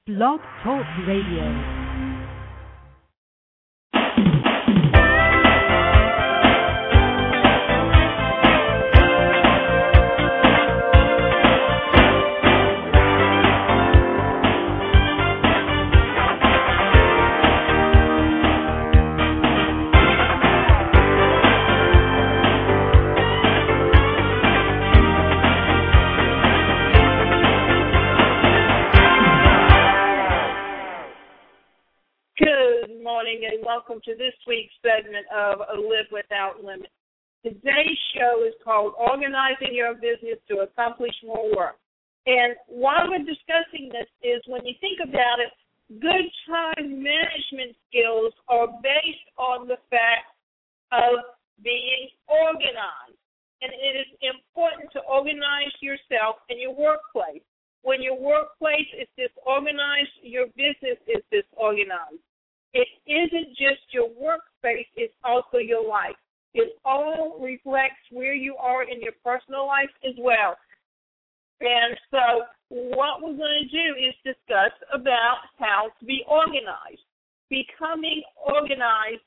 Blog Talk Radio. And welcome to this week's segment of Live Without Limits. Today's show is called Organizing Your Business to Accomplish More Work. And while we're discussing this is when you think about it, good time management skills are based on the fact of being organized. And it is important to organize yourself in your workplace. When your workplace is disorganized, your business is disorganized. It isn't just your workspace, it's also your life. It all reflects where you are in your personal life as well. And so what we're going to do is discuss about how to be organized. Becoming organized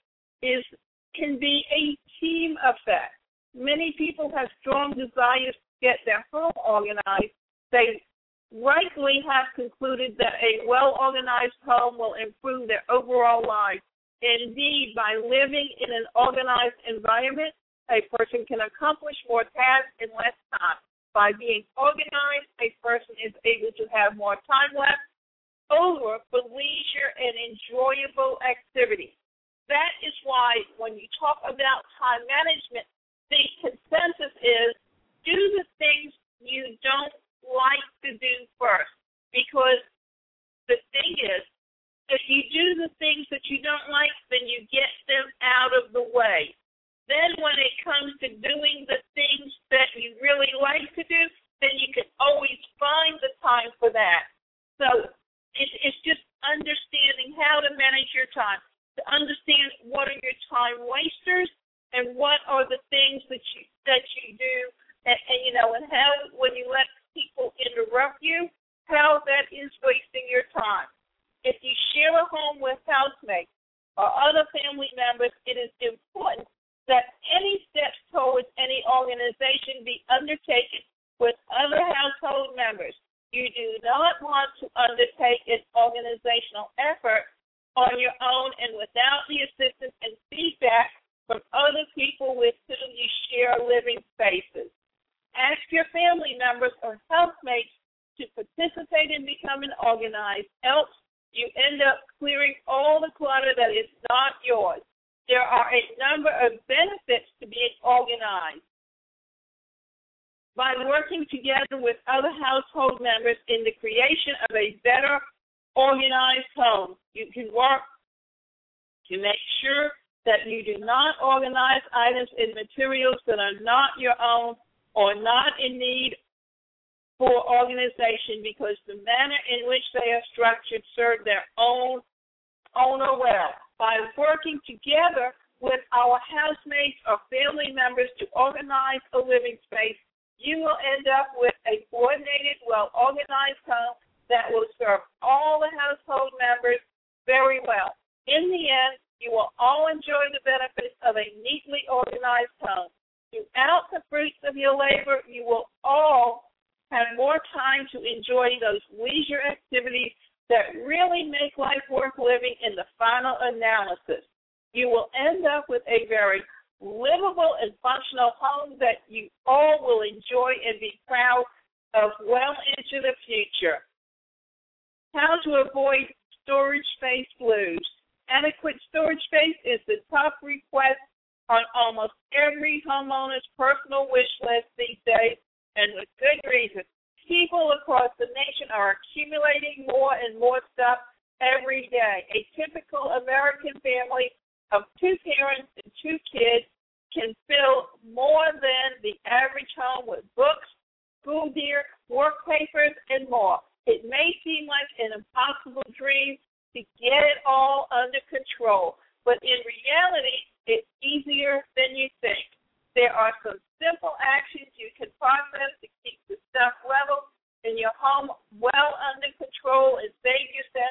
can be a team effect. Many people have strong desires to get their home organized. They rightly have concluded that a well-organized home will improve their overall life. Indeed, by living in an organized environment, a person can accomplish more tasks in less time. By being organized, a person is able to have more time left over for leisure and enjoyable activities. That is why when you talk about time management, the consensus is do the things you don't like to do first, because the thing is, if you do the things that you don't like, then you get them out of the way. Then when it comes to doing the things that you really like to do, then you can always find the time for that. So it's just understanding how to manage your time, to understand what are your time wasters and what are the things that you do, and how when you let people interrupt you, how that is wasting your time. If you share a home with housemates or other family members, it is important that any steps towards any organization be undertaken with other household members. You do not want to undertake an organizational effort on your own and without the assistance and feedback from other people with whom you share living spaces. Ask your family members or housemates to participate in becoming organized, else you end up clearing all the clutter that is not yours. There are a number of benefits to being organized. By working together with other household members in the creation of a better organized home, you can work to make sure that you do not organize items and materials that are not your own or not in need for organization, because the manner in which they are structured serve their own owner well. By working together with our housemates or family members to organize a living space, you will end up with a coordinated, well-organized home that will serve all the household members very well. In the end, you will all enjoy the benefits of a neatly organized home. Throughout the fruits of your labor, you will all have more time to enjoy those leisure activities that really make life worth living in the final analysis. You will end up with a very livable and functional home that you all will enjoy and be proud of well into the future. How to avoid storage space blues. Adequate storage space is the top request on almost every homeowner's personal wish list these days, and with good reason. People across the nation are accumulating more and more stuff every day. A typical American family of 2 parents and 2 kids can fill more than the average home with books, school gear, work papers, and more. It may seem like an impossible dream to get it all under control, but in reality, it's easier than you think. There are some simple actions you can process to keep the stuff level in your home well under control and save yourself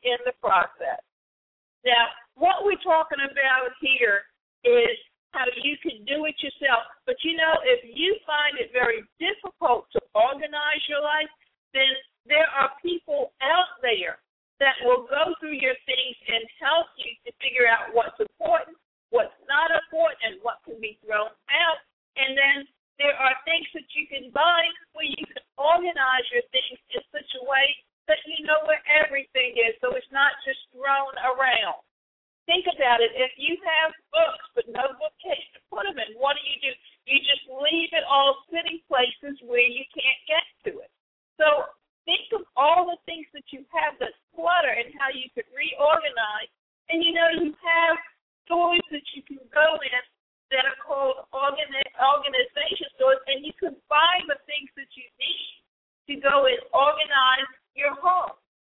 in the process. Now, what we're talking about here is how you can do it yourself. But, if you find it very difficult to organize your life, then there are people out there that will go through your things and help you to figure out what's important, what's not important, and what can be thrown out. And then there are things that you can buy where you can organize your things in such a way that you know where everything is, so it's not just thrown around. Think about it. If you have books but no bookcase to put them in, what do? You just leave it all sitting places where you can't get to it. So think of all the things that you have that's clutter and how you could reorganize. And, you have stores that you can go in that are called organization stores, and you can buy the things that you need to go and organize your home.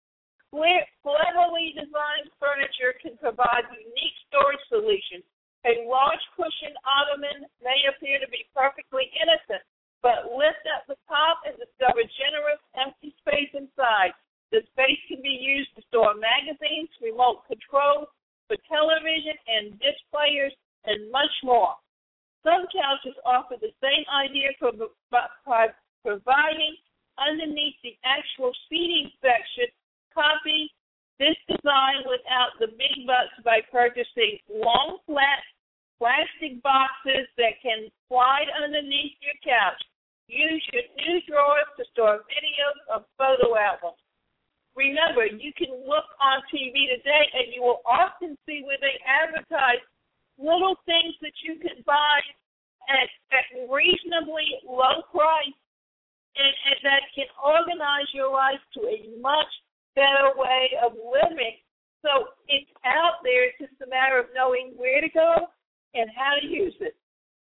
Cleverly designed furniture can provide unique storage solutions. A large cushioned ottoman may appear to be perfectly innocent, but lift up the top and discover generous empty space inside. The space can be used to store magazines, remote controls for television and disc players, and much more. Some couches offer the same idea for providing underneath the actual seating section. Copy this design without the big bucks by purchasing long, flat plastic boxes that can slide underneath your couch. Use your new drawers to store videos of photo albums. Remember, you can look on TV today and you will often see where they advertise little things that you can buy at reasonably low price and that can organize your life to a much better way of living. So it's out there. It's just a matter of knowing where to go and how to use it.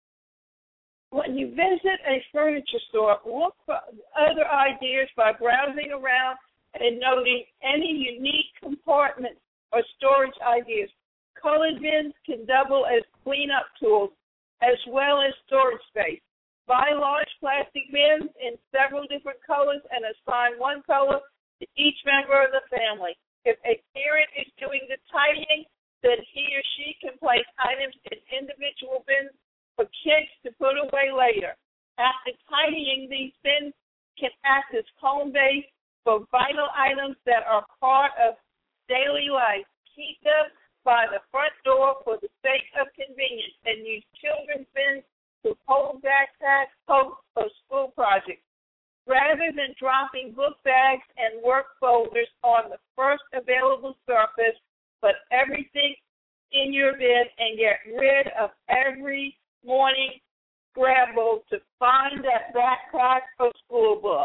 When you visit a furniture store, look for other ideas by browsing around and noting any unique compartments or storage ideas. Colored bins can double as cleanup tools as well as storage space. Buy large plastic bins in several different colors and assign one color to each member of the family. If a parent is doing the tidying, then he or she can place items in individual bins for kids to put away later. After tidying, these bins can act as home base for vital items that are part of daily life. Keep them by the front door for the sake of convenience and use children's bins to hold backpacks, coats, or school projects. Rather than dropping book bags and work folders on the first available surface, put everything in your bin and get rid of every morning scramble to find that backpack or school book.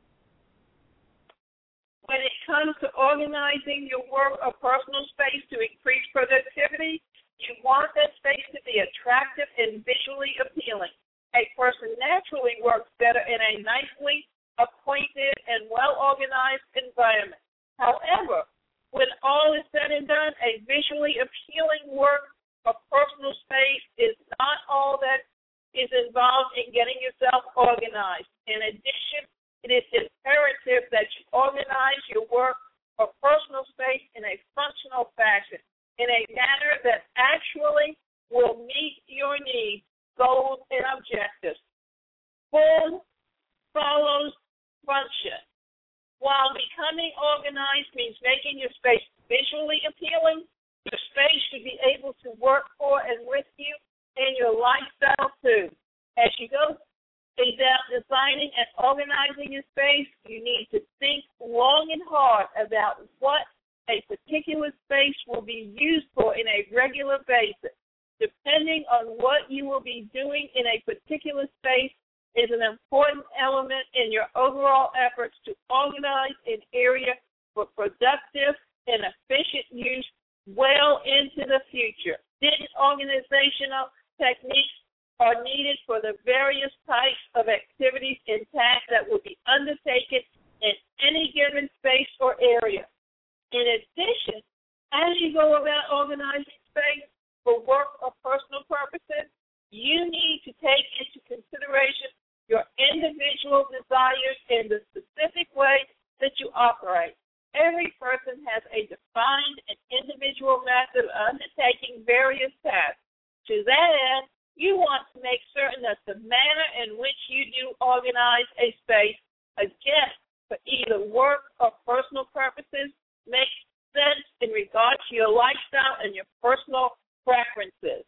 When it comes to organizing your work or personal space to increase productivity, you want that space to be attractive and visually appealing. A person naturally works better in a nicely appointed and well-organized environment. However, when all is said and done, a visually appealing work or personal space is not all that is involved in getting yourself organized. In addition, it is imperative that you organize your work or personal space in a functional fashion, in a manner that actually will meet your needs, goals, and objectives. Form follows function. While becoming organized means making your space visually appealing, your space should be able to work for and with you and your lifestyle too. As you go about designing and organizing your space, you need to think long and hard about what a particular space will be used for in a regular basis. Depending on what you will be doing in a particular space is an important element in your overall efforts to organize an area for productive and efficient use well into the future. These organizational techniques are needed for the various types of activities and tasks that will be undertaken in any given space or area. In addition, as you go about organizing space for work or personal purposes, you need to take into consideration your individual desires in the specific way that you operate. every person has a defined and individual method of undertaking various tasks. To that end, you want to make certain that the manner in which you do organize a space, again, for either work or personal purposes, makes sense in regard to your lifestyle and your personal preferences.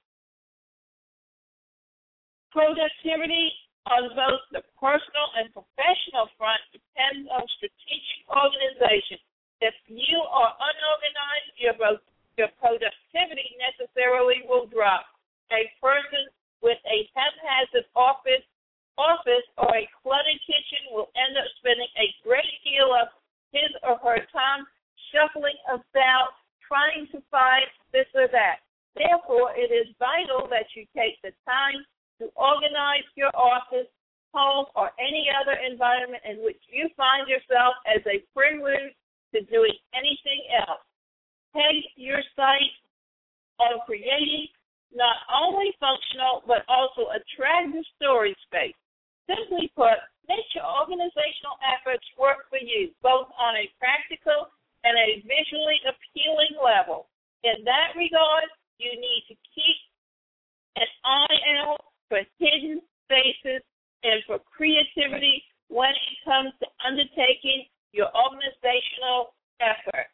Productivity on both the personal and professional front depends on strategic organization. If you are unorganized, your productivity necessarily will drop. A person with a haphazard office or a cluttered kitchen will end up spending a great deal of his or her time shuffling about, trying to find this or that. Therefore, it is vital that you take the time to organize your office, home, or any other environment in which you find yourself as a prelude to doing anything else. Peg your sight on creating not only functional but also attractive storage space. Simply put, make your organizational efforts work for you, both on a practical and a visually appealing level. In that regard, you need to keep an eye out for hidden spaces and for creativity when it comes to undertaking your organizational effort.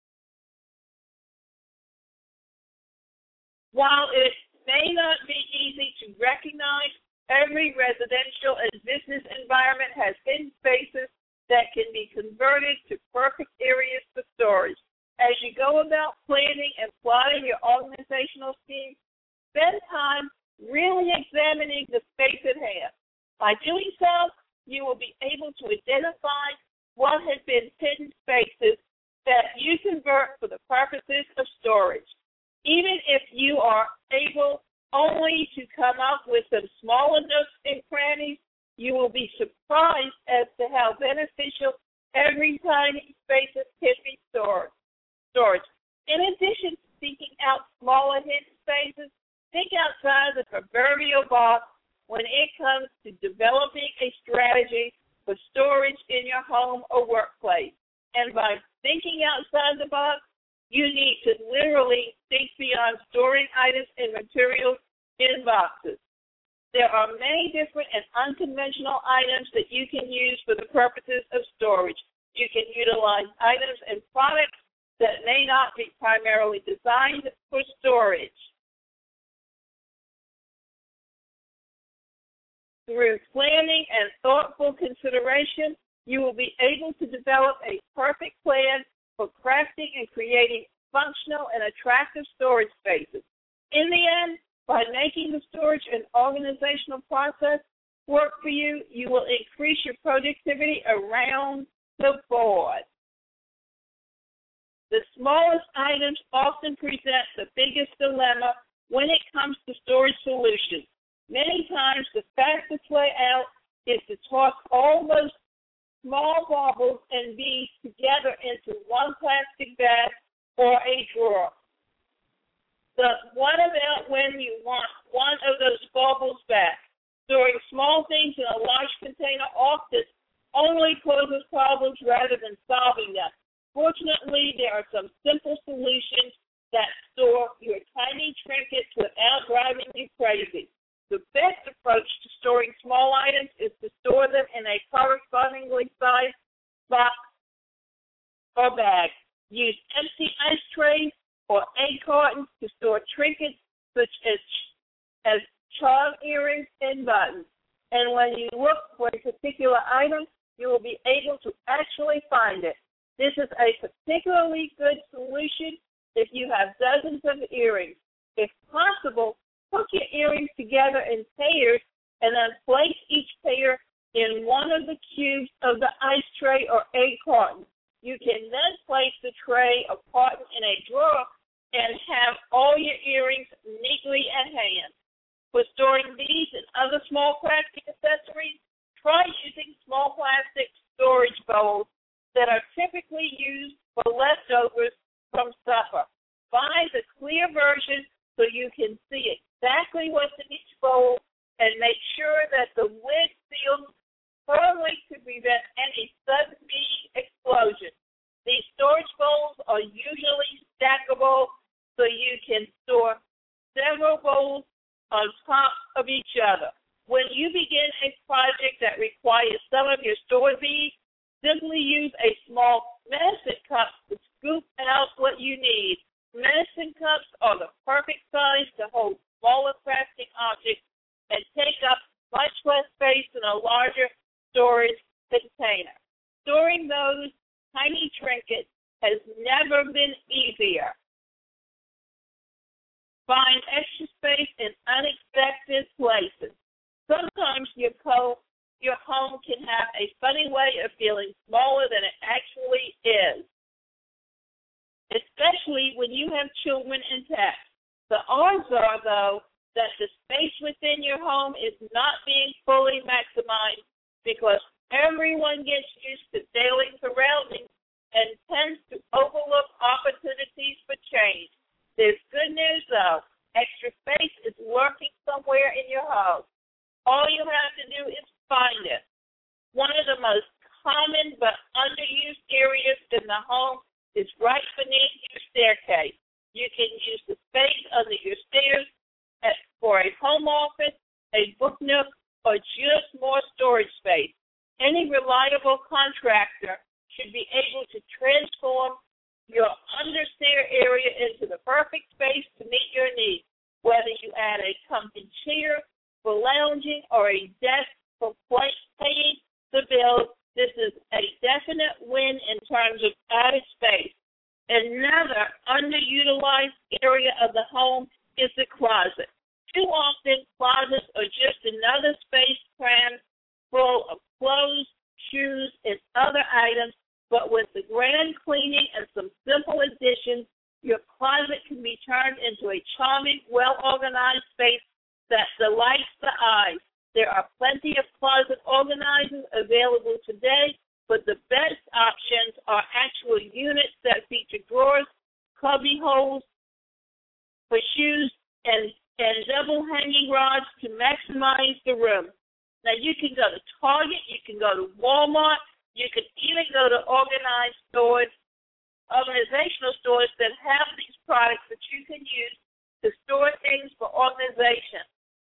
While it may not be easy to recognize, every residential and business environment has hidden spaces that can be converted to perfect areas for storage. As you go about planning and plotting your organizational scheme, spend time really examining the space at hand. By doing so, you will be able to identify what has been hidden spaces that you convert for the purposes of storage. Even if you are able only to come up with some smaller nooks and crannies, you will be surprised as to how beneficial every tiny spaces can be stored. In addition to seeking out smaller hidden spaces, think outside the proverbial box when it comes to developing a strategy for storage in your home or workplace. And by thinking outside the box, you need to literally think beyond storing items and materials in boxes. There are many different and unconventional items that you can use for the purposes of storage. You can utilize items and products that may not be primarily designed for storage. Through planning and thoughtful consideration, you will be able to develop a perfect plan for crafting and creating functional and attractive storage spaces. In the end, by making the storage and organizational process work for you, you will increase your productivity around the board. The smallest items often present the biggest dilemma when it comes to storage solutions. Many times, the fastest way out is to toss all those small baubles and beads together into one plastic bag or a drawer. But what about when you want one of those baubles back? Storing small things in a large container often only causes problems rather than solving them. Fortunately, there are some simple solutions that store your tiny trinkets without driving you crazy. The best approach to storing small items is to store them in a correspondingly sized box or bag. Use empty ice trays or egg cartons to store trinkets such as charm earrings and buttons. And when you look for a particular item, you will be able to actually find it. This is a particularly good solution if you have dozens of earrings. If possible, hook your earrings together in pairs and then place each pair in one of the cubes of the ice tray or egg carton. You can then place the tray or carton in a drawer and have all your earrings neatly at hand. For storing these and other small plastic accessories, try using small plastic storage bowls that are typically used for leftovers from supper. Buy the clear version so you can see exactly what's in each bowl and make sure that the lid seals firmly to prevent any sudden bead explosion. These storage bowls are usually stackable, so you can store several bowls on top of each other. When you begin a project that requires some of your stored beads, simply use a small medicine cup to scoop out what you need. Medicine cups are the perfect size to hold smaller crafting objects and take up much less space than a larger storage container. Storing those tiny trinkets has never been easier. Find extra space in unexpected places. Sometimes your home can have a funny way of feeling smaller than it actually is, especially when you have children intact. The odds are, though, that the space within your home is not being fully maximized because everyone gets used to daily surroundings and tends to overlook opportunities for change. There's good news, though. Extra space is lurking somewhere in your home. All you have to do is find it. One of the most common but underused areas in the home is right beneath your staircase. You can use the space under your stairs for a home office, a book nook, or just more storage space. Any reliable contractor should be able to transform your understair area into the perfect space to meet your needs. Whether you add a comfy chair for lounging or a desk for paying the bills, this is a definite win in terms of added space. Another underutilized area of the home is the closet. Too often, closets are just another space crammed full of clothes, shoes, and other items, but with the grand cleaning and some simple additions, your closet can be turned into a charming, well-organized space that delights the eyes. There are plenty of closet organizers available today, but the best options are actual units that feature drawers, cubby holes for shoes, and double hanging rods to maximize the room. Now, you can go to Target, you can go to Walmart, you can even go to organizational stores that have these products that you can use to store things for organization.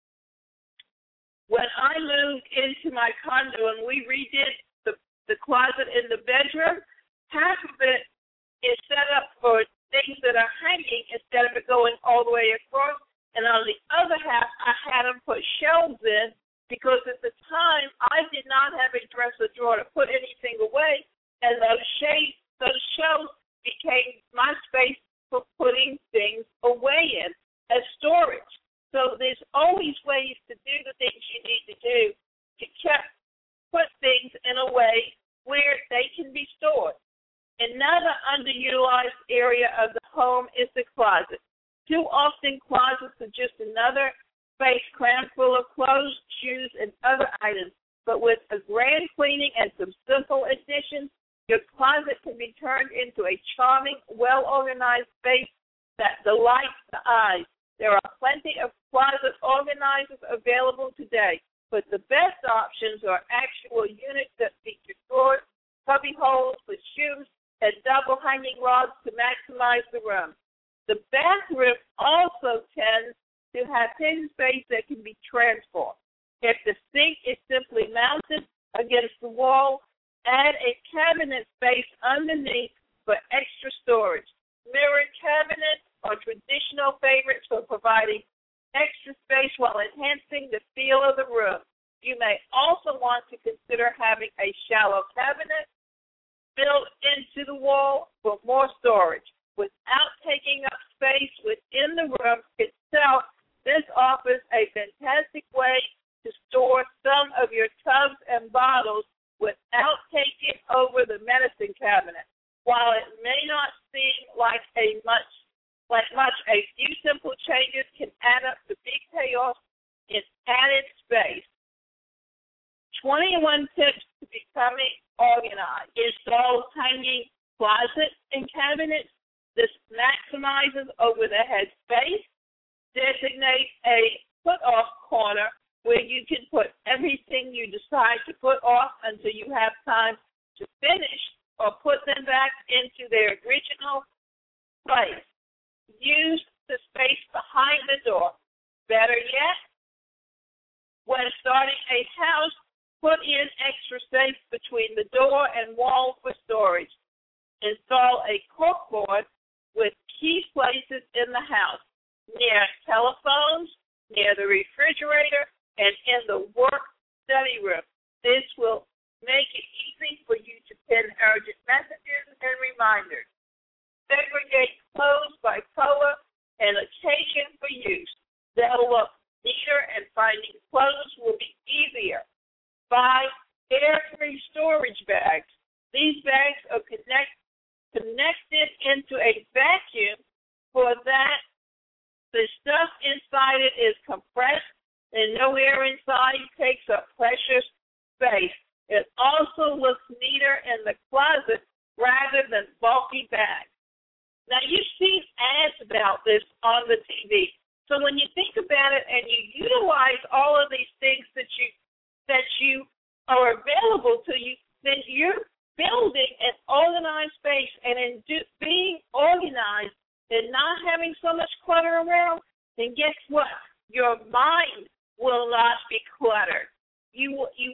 When I moved into my condo and we redid the closet in the bedroom, half of it is set up for things that are hanging instead of it going all the way across. And on the other half, I had them put shelves in because at the time I did not have a dresser drawer to put anything away, and those shelves became my space for putting things away in as storage. So there's always ways to do the things you need to do to put things in a way where they can be stored. Another underutilized area of the home is the closet. Too often, closets are just another space crammed full of clothes, shoes, and other items. But with a grand cleaning and some simple additions, your closet can be turned into a charming, well-organized space that delights the eyes. There are plenty of closet organizers available today, but the best options are actual units that feature drawers, cubby holes for shoes, and double hanging rods to maximize the room. The bathroom also tends to have hidden space that can be transformed. If the sink is simply mounted against the wall, add a cabinet space underneath for extra storage. Mirror cabinets are traditional favorites for providing extra space while enhancing the feel of the room. You may also want to consider having a shallow cabinet built into the wall for more storage. Without taking up space within the room itself, this offers a fantastic way to store some of your tubs and bottles without taking over the medicine cabinet. While it may not seem like much, a few simple changes can add up to big payoffs in added space. 21 tips to becoming organized. Install hanging closets and cabinets. This maximizes over-the-head space. Designate a put-off corner where you can put everything you decide to put off until you have time to finish or put them back into their rigid personal place. Use the space behind the door. Better yet, when starting a house, put in extra space between the door and wall for storage. Install a corkboard with key places in the house, near telephones, near the refrigerator, and in the work study room. This will make it easy for you to pin urgent messages and reminders. Segregate clothes by color and occasion for use. They'll look neater and finding clothes will be easier. Buy air-free storage bags. These bags are connected into a vacuum for that the stuff inside it is compressed and no air inside takes up precious space. It also looks neater in the closet rather than bulky bags. Now, you've seen ads about this on the TV. So when you think about it and you utilize all of these things that you are available to you, then you're building an organized space. And in being organized and not having so much clutter around, then guess what? Your mind will not be cluttered. It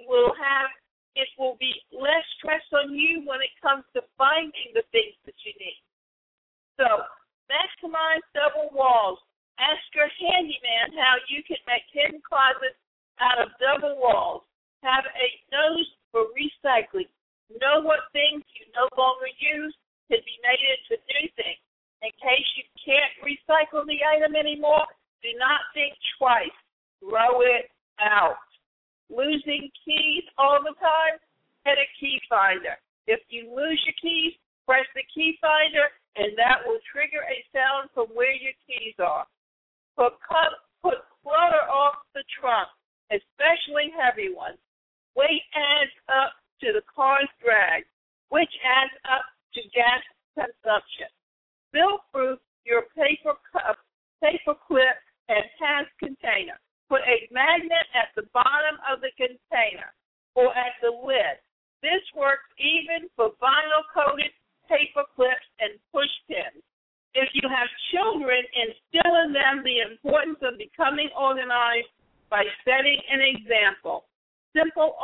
will be less stress on you when it comes to finding the things that you need. So, maximize double walls. Ask your handyman how you can make hidden closets out of double walls. Have a nose for recycling. Know what things you no longer use can be made into new things. In case you can't recycle the item anymore, do not think twice. Throw it out. Losing keys all the time? Get a key finder. If you lose your keys, press the key finder, and that will trigger a sound from where your keys are. Put clutter off the trunk, especially heavy ones. Weight adds up to the car's drag, which adds up to gas consumption. Bill-proof your paper cup, paper clip, and task container. Put a magnet at the bottom of the container or at the lid. This works even for vinyl-coated paper clips and push pins. If you have children, instill in them the importance of becoming organized by setting an example. Simple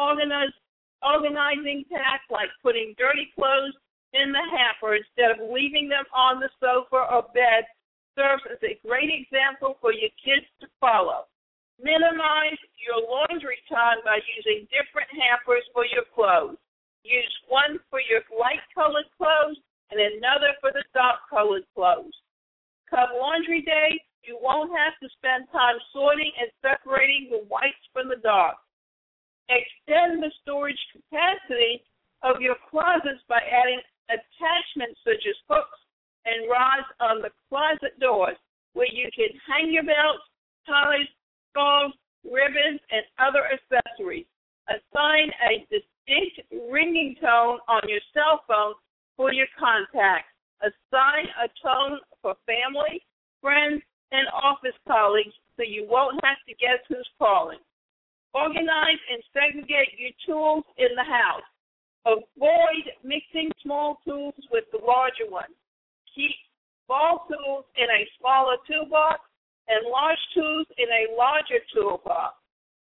organizing tasks like putting dirty clothes in the hamper instead of leaving them on the sofa or bed serves as a great example for your kids to follow. Minimize your laundry time by using different hampers for your clothes. Use one for your light-colored clothes and another for the dark-colored clothes. Come laundry day, you won't have to spend time sorting and separating the whites from the dark. Extend the storage capacity of your closets by adding attachments such as hooks and rods on the closet doors where you can hang your belts, ties, scarves, ribbons, and other accessories. Assign a distinct ringing tone on your cell phone for your contacts. Assign a tone for family, friends, and office colleagues so you won't have to guess who's calling. Organize and segregate your tools in the house. Avoid mixing small tools with the larger ones. Keep small tools in a smaller toolbox and large tools in a larger toolbox.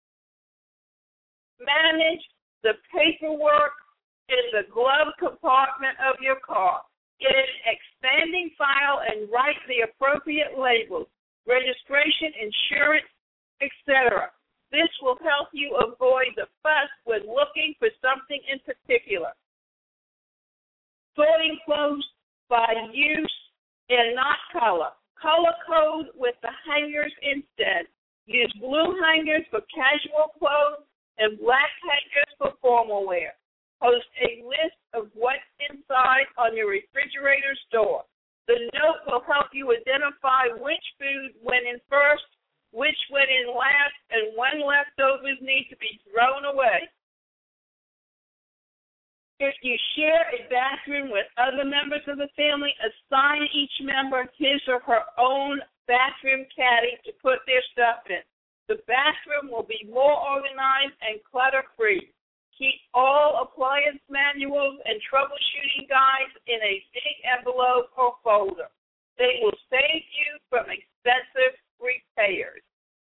Manage the paperwork in the glove compartment of your car. Get an expanding file and write the appropriate labels, registration, insurance, etc. This will help you avoid the fuss when looking for something in particular. Sorting clothes by use and not color. Color code with the hangers instead. Use blue hangers for casual clothes and black hangers for formal wear. Post a list of what's inside on your refrigerator's door. The note will help you identify which food went in first, which went in last, and when leftovers need to be thrown away. If you share a bathroom with other members of the family, assign each member his or her own bathroom caddy to put their stuff in. The bathroom will be more organized and clutter-free. keep all appliance manuals and troubleshooting guides in a big envelope or folder. They will save you from expensive repairs.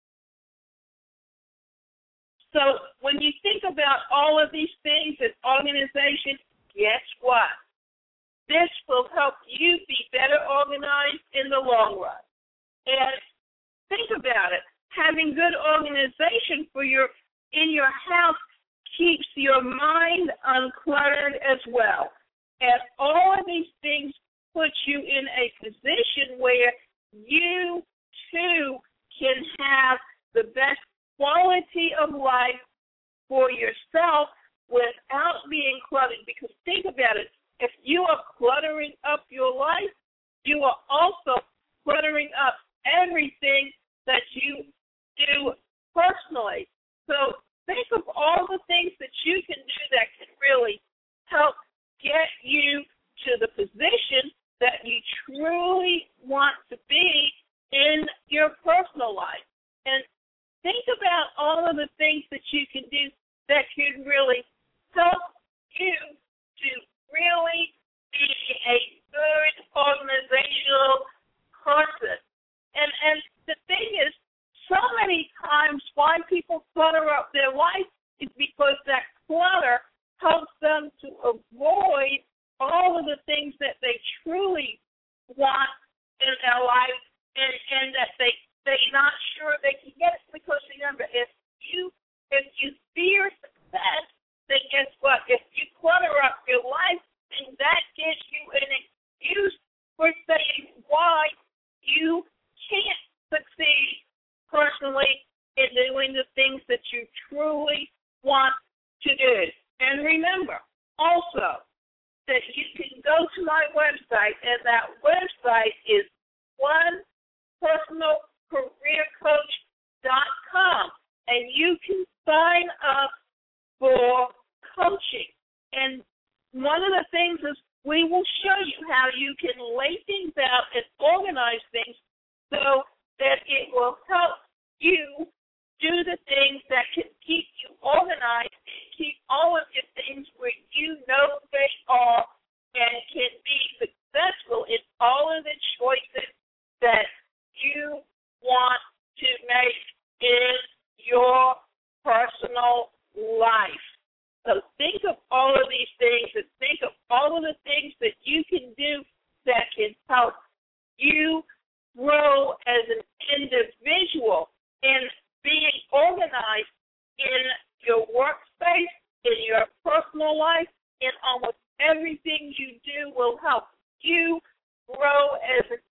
So when you think about all of these things as organization, guess what? This will help you be better organized in the long run. And think about it. Having good organization in your house keeps your mind uncluttered as well. And all of these things put you in a position where you, too, can have the best quality of life for yourself without being cluttered. Because think about it. If you are cluttering up your life, you are also cluttering up everything that you do personally. So think of all the things that you can do that can really help get you to the position that you truly want to be in your personal life. And think about all of the things that you can do that can really help you to really be a good organizational person. And the thing is, so many times why people clutter up their life is because that clutter helps them to avoid all of the things that they truly want in their life and that they're not sure they can get it. Because remember, if you fear success, then guess what? If you clutter up your life, then that gives you an excuse for saying why you can't succeed personally in doing the things that you truly want to do. And remember also that you can go to my website, and that website is onepersonalcareercoach.com, and you can sign up for coaching. And one of the things is we will show you how you can lay things out and organize things so that it will help you do the things that can keep you organized and keep all of your things where you know they are and can be successful in all of the choices that you want to make in your personal life. So think of all of these things and think of all of the things that you can do that can help you grow as an individual in being organized in your workspace, in your personal life, in almost everything you do will help you grow as an